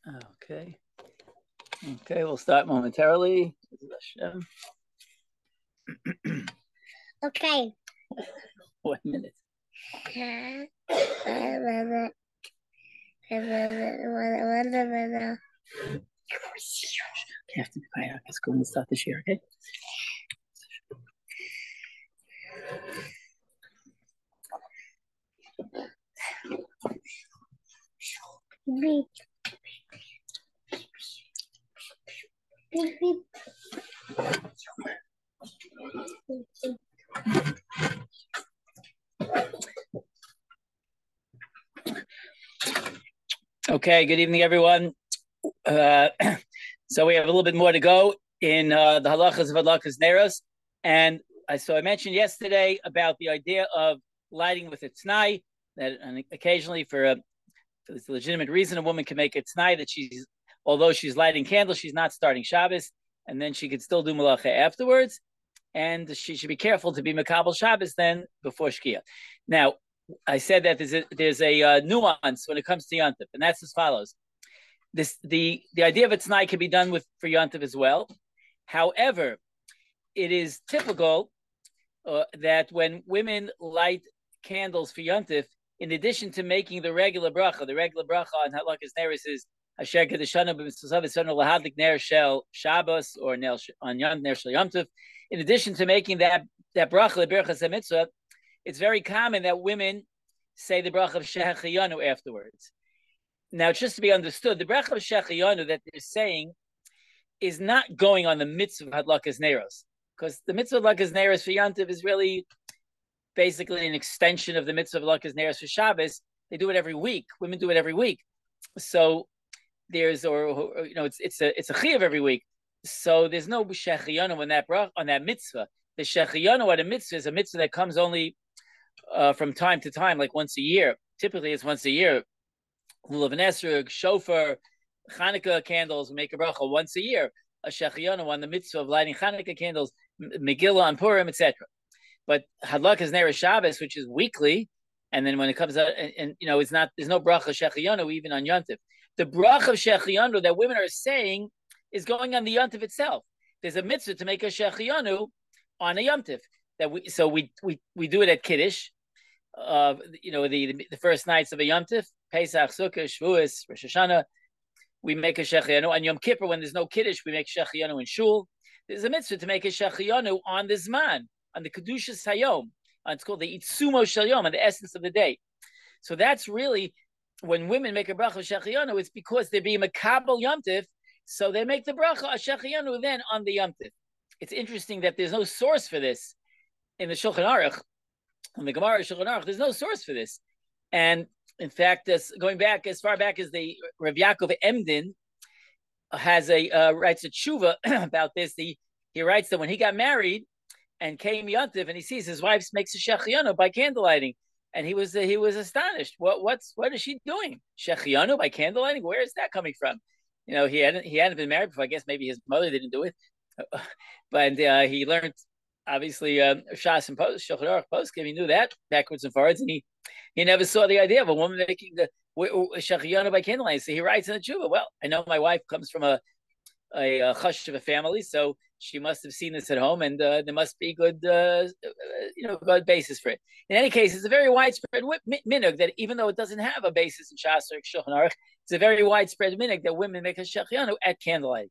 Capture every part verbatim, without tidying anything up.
Okay. Okay, we'll start momentarily. Okay. One minute. You have to be quiet. Let's go and start this year, okay? Beep. Beep, beep. Okay, good evening, everyone. Uh, so we have a little bit more to go in uh, the halachas of Hadlakas Neros. And uh, so I mentioned yesterday about the idea of lighting with a t'nai, that and occasionally for a, for this legitimate reason, a woman can make a t'nai that she's, although she's lighting candles, she's not starting Shabbos, and then she could still do malacha afterwards. And she should be careful to be Makabel Shabbos then before Shkia. Now, I said that there's a, there's a uh, nuance when it comes to Yontif, and that's as follows. This the the idea of a t'nai can be done with for Yontif as well. However, it is typical uh, that when women light candles for Yontif, in addition to making the regular bracha, the regular bracha on Hadlakas Neros is Asher Kedeshanu b'Mitzvah Sonu Lahadlik Ner Shel Shabbos or Ner on Yom Ner Shel Yontif. In addition to making that that bracha Berachas HaMitzvah, it's very common that women say the bracha of Shehecheyanu afterwards. Now, just to be understood, the bracha of Shehecheyanu that they're saying is not going on the mitzvah of Hadlakas Neros, because the mitzvah of Hadlakas Neros for Yontif is really basically an extension of the mitzvah of Hadlakas Neros for Shabbos. They do it every week. Women do it every week. So there's, or, or you know, it's it's a it's a chiyuv every week. So there's no Shehecheyanu on that bracha, on that mitzvah. The Shehecheyanu on a mitzvah is a mitzvah that comes only Uh, from time to time, like once a year. Typically, it's once a year. Lulav and Esrog, shofar, Hanukkah candles, we make a bracha once a year. A Shehecheyanu on the mitzvah of lighting Hanukkah candles, Megillah on Purim, et cetera. But Hadlakas Neros Shabbos, which is weekly, and then when it comes out, and, and you know, it's not there's no bracha Shehecheyanu even on Yontif. The bracha of Shehecheyanu that women are saying is going on the Yontif itself. There's a mitzvah to make a Shehecheyanu on a Yontif. That we so we we we do it at Kiddush, uh, you know the, the the first nights of a Yontif, Pesach, Sukkot, Shavuos, Rosh Hashanah. We make a Shehecheyanu on Yom Kippur when there's no Kiddush. We make Shehecheyanu in Shul. There's a mitzvah to make a Shehecheyanu on the Zman, on the Kedushas Hayom. It's called the Itzumo Shel Yom, on the essence of the day. So that's really when women make a bracha of Shehecheyanu. It's because they're being makabel Yontif, so they make the bracha of Shehecheyanu then on the Yontif. It's interesting that there's no source for this in the Shulchan Aruch, in the Gemara Shulchan Aruch. There's no source for this, and in fact, this, going back as far back as the Rav Yaakov Emden has a uh, writes a tshuva about this. The, he writes that when he got married and came Yontif, and he sees his wife makes a Shehecheyanu by candlelighting, and he was uh, he was astonished. What what's what is she doing? Shehecheyanu by candlelighting? Where is that coming from? You know, he hadn't he hadn't been married before. I guess maybe his mother didn't do it, but uh, he learned. Obviously, um, Shas and Post, Shulchan Aruch Poskim, he knew that backwards and forwards, and he he never saw the idea of a woman making the Shehecheyanu by candlelight. So he writes in the tshuva, well, I know my wife comes from a a, a chush of a family, so she must have seen this at home, and uh, there must be good, uh, you know, good basis for it. In any case, it's a very widespread minhag that even though it doesn't have a basis in Shas or Shulchan Aruch, it's a very widespread minhag that women make a Shehecheyanu at candlelight.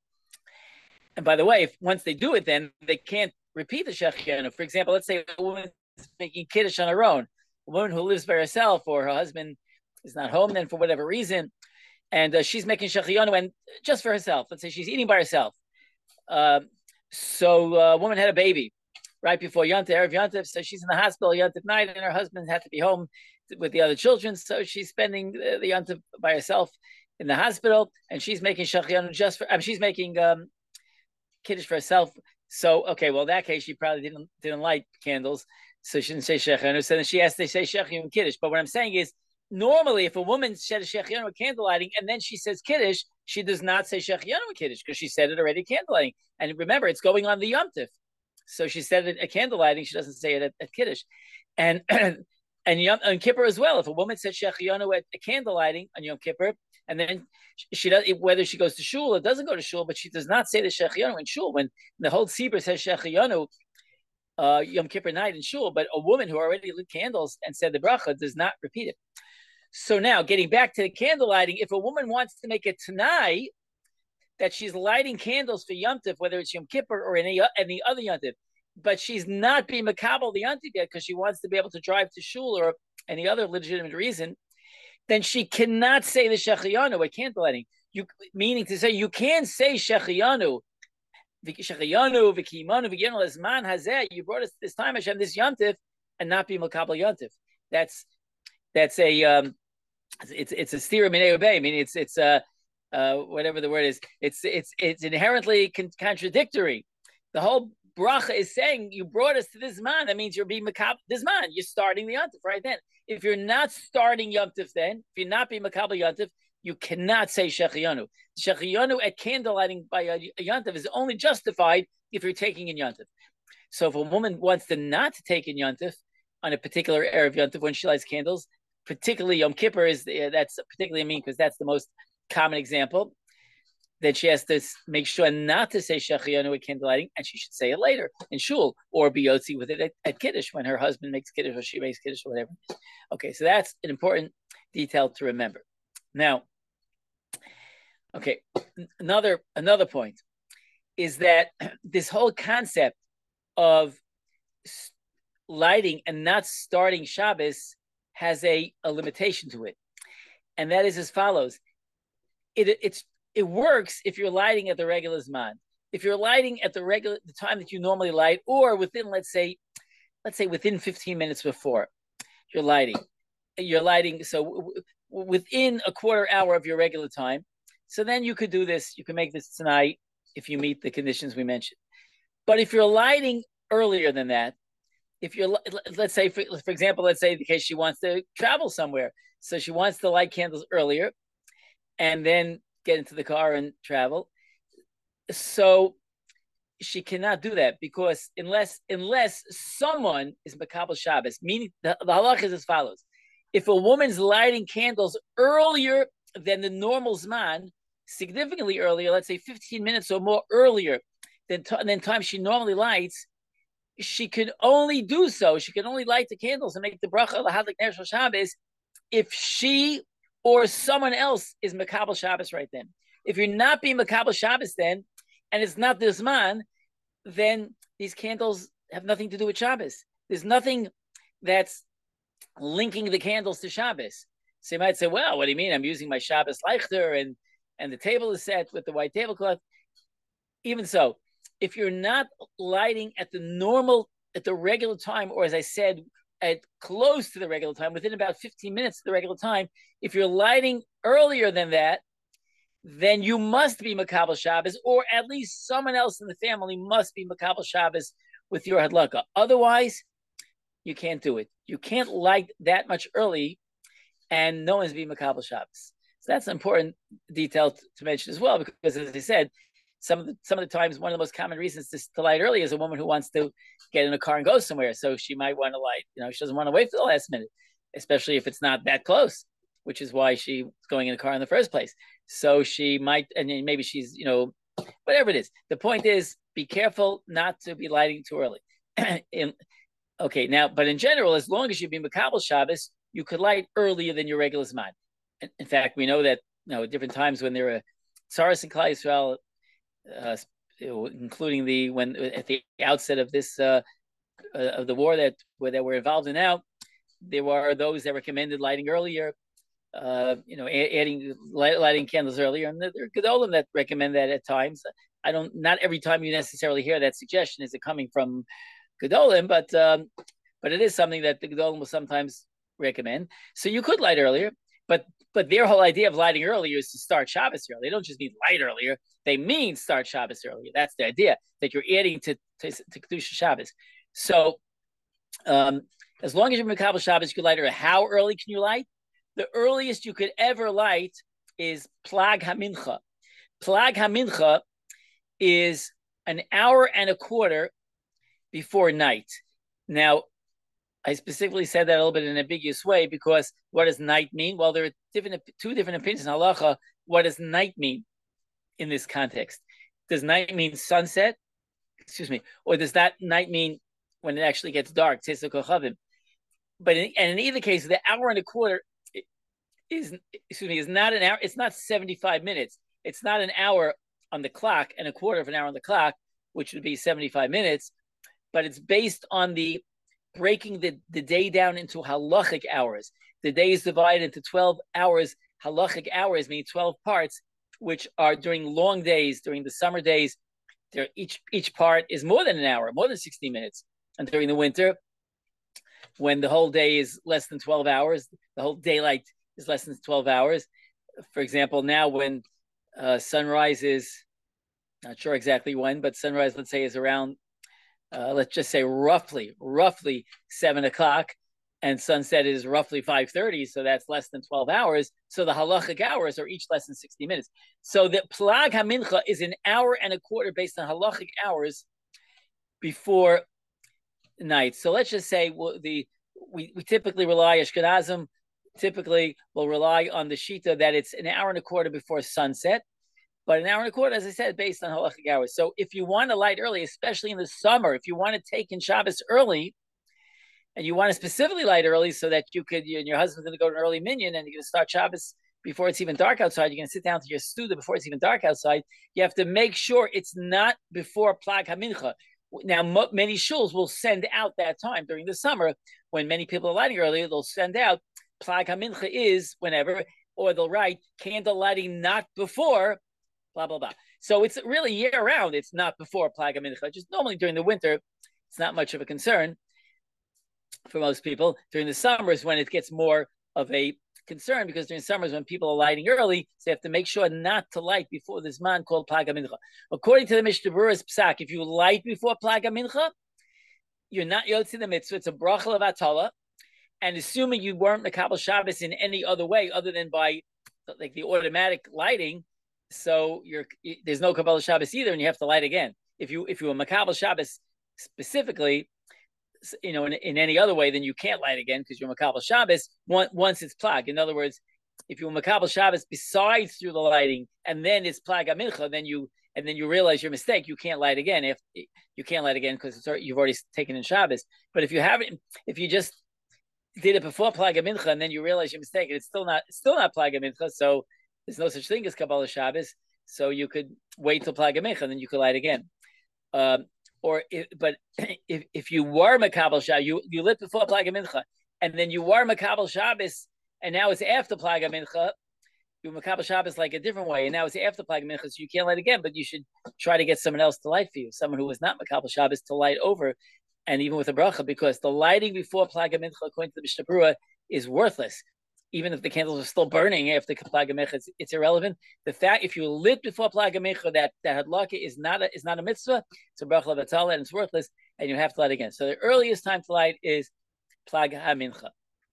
And by the way, if once they do it, then they can't repeat the Shehecheyanu. For example, let's say a woman is making Kiddush on her own, a woman who lives by herself, or her husband is not home then for whatever reason, and uh, she's making Shehecheyanu and just for herself. Let's say she's eating by herself. Uh, so a uh, woman had a baby right before Yontif, Erev Yontif, so she's in the hospital Yontif night, and her husband had to be home with the other children, so she's spending the, the Yontif by herself in the hospital, and she's making Shehecheyanu just for, I mean, she's making um, Kiddush for herself. So, okay, well, in that case, she probably didn't didn't light candles, so she didn't say Shehecheyanu. So then she has to say Shehecheyanu and Kiddush. But what I'm saying is, normally, if a woman said a Shehecheyanu and candlelighting, and then she says Kiddush, she does not say Shehecheyanu and Kiddush, because she said it already candlelighting. And remember, it's going on the Yom Tif. So she said it at candlelighting, she doesn't say it at, at Kiddush. And and Yom, on Kippur as well, if a woman said Shehecheyanu at, at candlelighting on Yom Kippur, and then she does, whether she goes to shul or doesn't go to shul, but she does not say the Shechianu in shul. When the whole Tzibur says Shechianu, uh, Yom Kippur night in shul, but a woman who already lit candles and said the bracha does not repeat it. So now, getting back to the candle lighting, if a woman wants to make it tonight that she's lighting candles for Yom Tov, whether it's Yom Kippur or any any other Yom Tov, but she's not being makabel the Yom Tov yet because she wants to be able to drive to shul or any other legitimate reason, then she cannot say the Shechianu at candle lighting. You meaning to say you can say Shechianu, Shechianu, V'kimanu, V'gimel Esman Hazeh. You brought us this time Hashem this Yom Tov and not be makabel Yom Tov. That's that's a um, it's it's a stira minei obey. I mean, it's it's a uh, uh, whatever the word is. It's it's it's inherently con- contradictory. The whole bracha is saying you brought us to this man. That means you're being makabel this man. You're starting the Yom Tov right then. If you're not starting Yom Tov, then if you're not being makabel Yom Tov, you cannot say Shechianu. Shechianu at candle lighting by a, a Yom Tov is only justified if you're taking in Yom Tov. So if a woman wants to not to take in Yom Tov on a particular erev Yom Tov when she lights candles, particularly Yom Kippur is uh, that's particularly mean because that's the most common example. Then she has to make sure not to say Shechianu at candle lighting, and she should say it later in shul or be yotzi with it at, at Kiddush when her husband makes Kiddush or she makes Kiddush or whatever. Okay, so that's an important detail to remember. Now, okay, another another point is that this whole concept of lighting and not starting Shabbos has a, a limitation to it, and that is as follows. It it's it works if you're lighting at the regular Zman. If you're lighting at the regular the time that you normally light, or within let's say, let's say within fifteen minutes before you're lighting, you're lighting so w- within a quarter hour of your regular time. So then you could do this. You can make this tonight if you meet the conditions we mentioned. But if you're lighting earlier than that, if you're, let's say, for, for example, let's say the case she wants to travel somewhere. So she wants to light candles earlier and then get into the car and travel. So she cannot do that because unless unless someone is makabel Shabbos, meaning the, the halach is as follows. If a woman's lighting candles earlier than the normal Zman, significantly earlier, let's say fifteen minutes or more earlier than, t- than time she normally lights, she could only do so. She can only light the candles and make the bracha lahadlik ner shel Shabbos if she or someone else is makabel Shabbos right then. If you're not being makabel Shabbos then, and it's not this man, then these candles have nothing to do with Shabbos. There's nothing that's linking the candles to Shabbos. So you might say, well, what do you mean? I'm using my Shabbos Leichter and, and the table is set with the white tablecloth. Even so, if you're not lighting at the normal, at the regular time, or as I said, at close to the regular time, within about fifteen minutes of the regular time, if you're lighting earlier than that, then you must be makabel Shabbos, or at least someone else in the family must be makabel Shabbos with your hadlaka. Otherwise, you can't do it. You can't light that much early, and no one's being makabel Shabbos. So that's an important detail to, to mention as well, because as I said, some of the some of the times one of the most common reasons to, to light early is a woman who wants to get in a car and go somewhere. So she might want to light. You know, she doesn't want to wait for the last minute, especially if it's not that close, which is why she's going in a car in the first place. So she might, and maybe she's, you know, whatever it is. The point is, be careful not to be lighting too early. in, okay, now, but in general, as long as you be makabel Shabbos, you could light earlier than your regular Zman. In, in fact, we know that, you know, at different times when there are tsaras in Klal Yisrael, uh, including the when at the outset of this uh, uh, of the war that where that we're involved in now, there were those that recommended lighting earlier. Uh, you know, adding light, lighting candles earlier, and there are gedolim that recommend that at times. I don't. Not every time you necessarily hear that suggestion is it coming from gedolim, but um, but it is something that the gedolim will sometimes recommend. So you could light earlier, but but their whole idea of lighting earlier is to start Shabbos early. They don't just mean light earlier; they mean start Shabbos earlier. That's the idea, that you're adding to to, to Kedusha Shabbos. So um, as long as you're makabel Shabbos, you can light early. How early can you light? The earliest you could ever light is Plag HaMincha. Plag HaMincha is an hour and a quarter before night. Now, I specifically said that a little bit in an ambiguous way because what does night mean? Well, there are different two different opinions in halacha. What does night mean in this context? Does night mean sunset? Excuse me, or does that night mean when it actually gets dark? But in, and in either case, the hour and a quarter is excuse me is not an hour. It's not seventy-five minutes. It's not an hour on the clock and a quarter of an hour on the clock, which would be seventy-five minutes. But it's based on the breaking the, the day down into halachic hours. The day is divided into twelve hours. Halachic hours mean twelve parts, which are during long days, during the summer days. There, each each part is more than an hour, more than sixty minutes. And during the winter, when the whole day is less than twelve hours, the whole daylight is less than twelve hours. For example, now when uh, sunrise is, not sure exactly when, but sunrise, let's say, is around, uh, let's just say roughly, roughly seven o'clock, and sunset is roughly five thirty, so that's less than twelve hours. So the halachic hours are each less than sixty minutes. So the plag hamincha is an hour and a quarter based on halachic hours before night. So let's just say well, the we, we typically rely, Ashkenazim typically will rely on the shita that it's an hour and a quarter before sunset, but an hour and a quarter, as I said, based on halachic hours. So if you want to light early, especially in the summer, if you want to take in Shabbos early, and you want to specifically light early so that you could, you and your husband's going to go to an early minyan and you're going to start Shabbos before it's even dark outside, you're going to sit down to your studa before it's even dark outside, you have to make sure it's not before Plag HaMincha. Now, mo- many shuls will send out that time during the summer when many people are lighting early, they'll send out Plag HaMincha is whenever, or they'll write candle lighting not before, blah, blah, blah. So it's really year round. It's not before Plag HaMincha. Just normally during the winter, it's not much of a concern for most people. During the summers when it gets more of a concern, because during summers when people are lighting early, so they have to make sure not to light before this man called Plag HaMincha. According to the Mishnah Berurah's Psak, if you light before Plag HaMincha, you're not yotzi the mitzvah. It's a bracha of atala. And assuming you weren't Mekabel Shabbos in any other way other than by like the automatic lighting, so you're there's no Kabbalah Shabbos either, and you have to light again. If you if you were Mekabel Shabbos specifically, you know, in, in any other way, then you can't light again because you're Makabel Shabbos once, once it's plag. In other words, if you're Makabel Shabbos besides through the lighting and then it's plag amincha, then you and then you realize your mistake, you can't light again. If you can't light again because it's you've already taken in Shabbos. But if you haven't, if you just did it before plag amincha and then you realize your mistake, and it's still not it's still not plag amincha, so there's no such thing as Kabbalah Shabbos. So you could wait till plag amincha and then you could light again. Um, Or, if, but if, if you were Makabel Shabbos, you, you lit before Plag HaMincha, and then you were Makabel Shabbos, and now it's after Plag HaMincha, you Makabel Shabbos like a different way, and now it's after Plag HaMincha, so you can't light again, but you should try to get someone else to light for you, someone who was not Makabel Shabbos to light over, and even with a bracha, because the lighting before Plag HaMincha, according to the Mishnah Berurah, is worthless. Even if the candles are still burning after Plag HaMincha, it's, it's irrelevant. The fact, if you lit before Plag HaMincha, that that hadlaka is not a, is not a mitzvah. It's a bracha levatala and it's worthless, and you have to light again. So the earliest time to light is Plag HaMincha.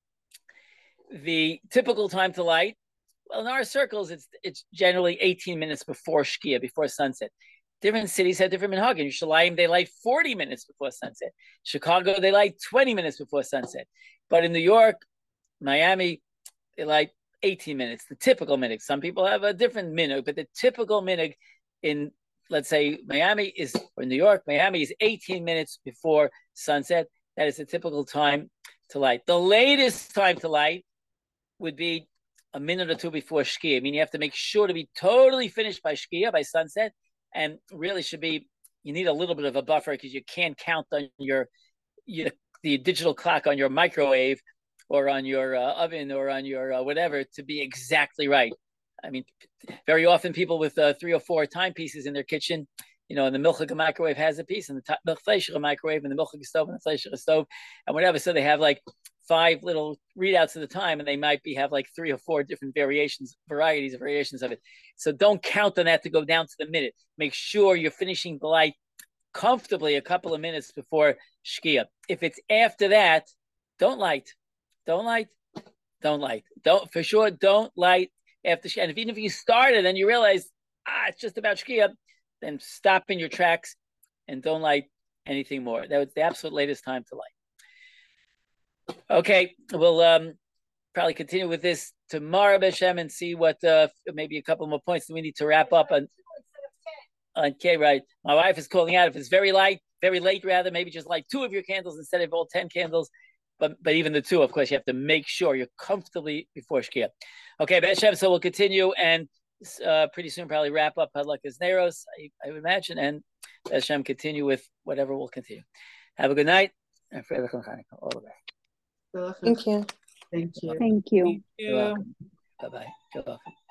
The typical time to light, well, in our circles, it's it's generally eighteen minutes before Shkia, before sunset. Different cities have different minhagim. In Yerushalayim, they light forty minutes before sunset. Chicago, they light twenty minutes before sunset. But in New York, Miami, they light eighteen minutes, the typical minhag. Some people have a different minhag, but the typical minhag in, let's say, Miami is, or New York, Miami is eighteen minutes before sunset. That is the typical time to light. The latest time to light would be a minute or two before Shkia. I mean, you have to make sure to be totally finished by Shkia, by sunset, and really should be, you need a little bit of a buffer because you can't count on your, your, the digital clock on your microwave or on your uh, oven or on your uh, whatever to be exactly right. I mean, very often people with uh, three or four timepieces in their kitchen, you know, and the milchig microwave has a piece, and the milk fleischer microwave, and the milchig stove, and the fleischer stove, and whatever. So they have like five little readouts at the time, and they might be have like three or four different variations, varieties of variations of it. So don't count on that to go down to the minute. Make sure you're finishing the light comfortably a couple of minutes before Shkia. If it's after that, don't light. Don't light. Don't light. Don't for sure. Don't light after Shkia. And if, even if you started and you realize ah, it's just about Shkia, then stop in your tracks and don't light anything more. That was the absolute latest time to light. Okay, we'll um, probably continue with this tomorrow, Beshem, and see what uh, maybe a couple more points that we need to wrap up on. Okay, right. My wife is calling out if it's very light, very late, rather, maybe just light two of your candles instead of all ten candles. But but even the two, of course, you have to make sure you're comfortably before Shkia. Okay, Beshem, so we'll continue and uh, pretty soon probably wrap up Hadlakas Neros, I, I would imagine, and Beshem continue with whatever we'll continue. Have a good night. And for all the best. Thank you. Thank you. Thank you. You're welcome. Bye-bye. You're welcome.